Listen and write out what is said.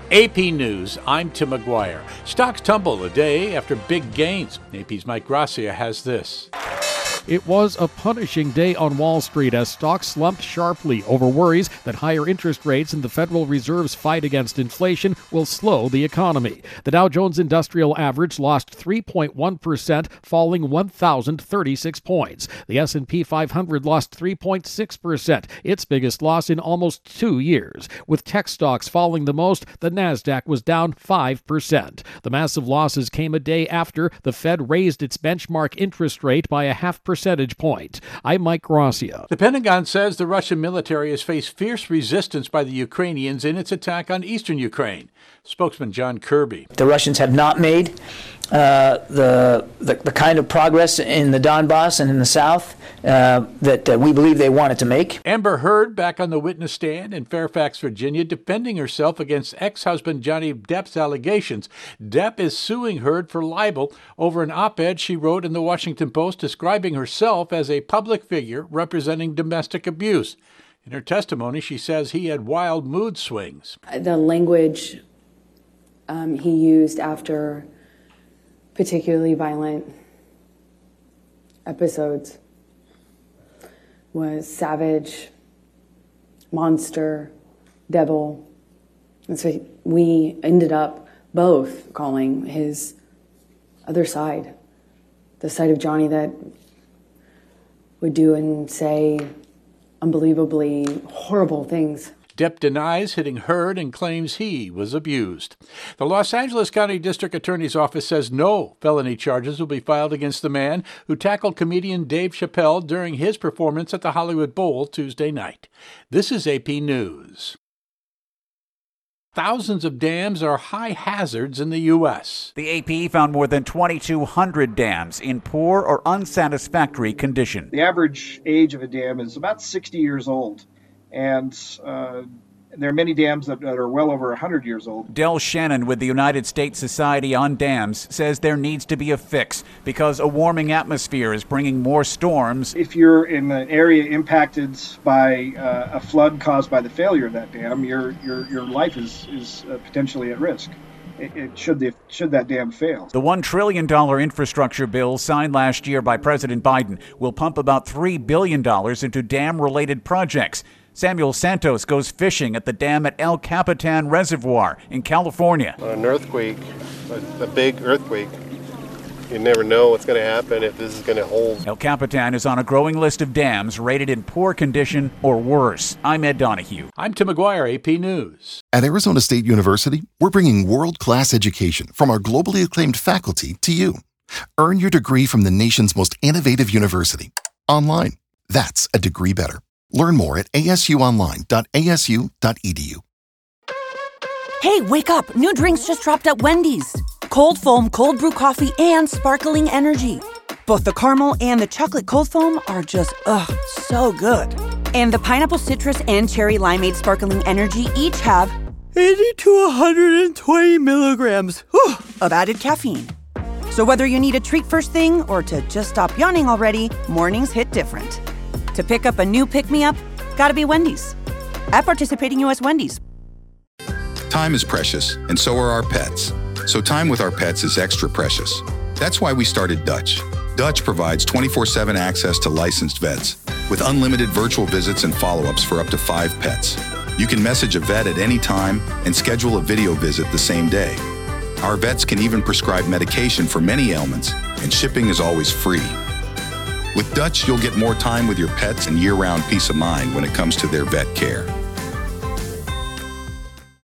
AP News, I'm Tim McGuire. Stocks tumble a day after big gains. AP's Mike Gracia has this. It was a punishing day on Wall Street as stocks slumped sharply over worries that higher interest rates and the Federal Reserve's fight against inflation will slow the economy. The Dow Jones Industrial Average lost 3.1%, falling 1,036 points. The S&P 500 lost 3.6%, its biggest loss in almost 2 years. With tech stocks falling the most, the Nasdaq was down 5%. The massive losses came a day after the Fed raised its benchmark interest rate by a half percentage point. I'm Mike Gracia. The Pentagon says the Russian military has faced fierce resistance by the Ukrainians in its attack on eastern Ukraine. Spokesman John Kirby. The Russians have not made the kind of progress in the Donbass and in the south that we believe they wanted to make. Amber Heard back on the witness stand in Fairfax, Virginia, defending herself against ex-husband Johnny Depp's allegations. Depp is suing Heard for libel over an op-ed she wrote in the Washington Post describing herself as a public figure representing domestic abuse. In her testimony, she says he had wild mood swings. The language he used after particularly violent episodes was savage, monster, devil. And so we ended up both calling his other side, the side of Johnny that would do and say unbelievably horrible things. Depp denies hitting Heard and claims he was abused. The Los Angeles County District Attorney's Office says no felony charges will be filed against the man who tackled comedian Dave Chappelle during his performance at the Hollywood Bowl Tuesday night. This is AP News. Thousands of dams are high hazards in the U.S. The AP found more than 2,200 dams in poor or unsatisfactory condition. The average age of a dam is about 60 years old. And there are many dams that are well over 100 years old. Del Shannon with the United States Society on Dams says there needs to be a fix because a warming atmosphere is bringing more storms. If you're in an area impacted by a flood caused by the failure of that dam, your life is potentially at risk. Should that dam fail. The $1 trillion infrastructure bill signed last year by President Biden will pump about $3 billion into dam-related projects. Samuel Santos goes fishing at the dam at El Capitan Reservoir in California. On an earthquake, a big earthquake, you never know what's going to happen, if this is going to hold. El Capitan is on a growing list of dams rated in poor condition or worse. I'm Ed Donahue. I'm Tim McGuire, AP News. At Arizona State University, we're bringing world-class education from our globally acclaimed faculty to you. Earn your degree from the nation's most innovative university. Online. That's a degree better. Learn more at asuonline.asu.edu. Hey, wake up! New drinks just dropped at Wendy's. Cold foam, cold brew coffee, and sparkling energy. Both the caramel and the chocolate cold foam are just, so good. And the pineapple citrus and cherry limeade sparkling energy each have 80 to 120 milligrams of added caffeine. So whether you need a treat first thing or to just stop yawning already, mornings hit different. To pick up a new pick-me-up, gotta be Wendy's. At participating U.S. Wendy's. Time is precious, and so are our pets. So time with our pets is extra precious. That's why we started Dutch. Dutch provides 24/7 access to licensed vets with unlimited virtual visits and follow-ups for up to 5 pets. You can message a vet at any time and schedule a video visit the same day. Our vets can even prescribe medication for many ailments, and shipping is always free. With Dutch, you'll get more time with your pets and year-round peace of mind when it comes to their vet care.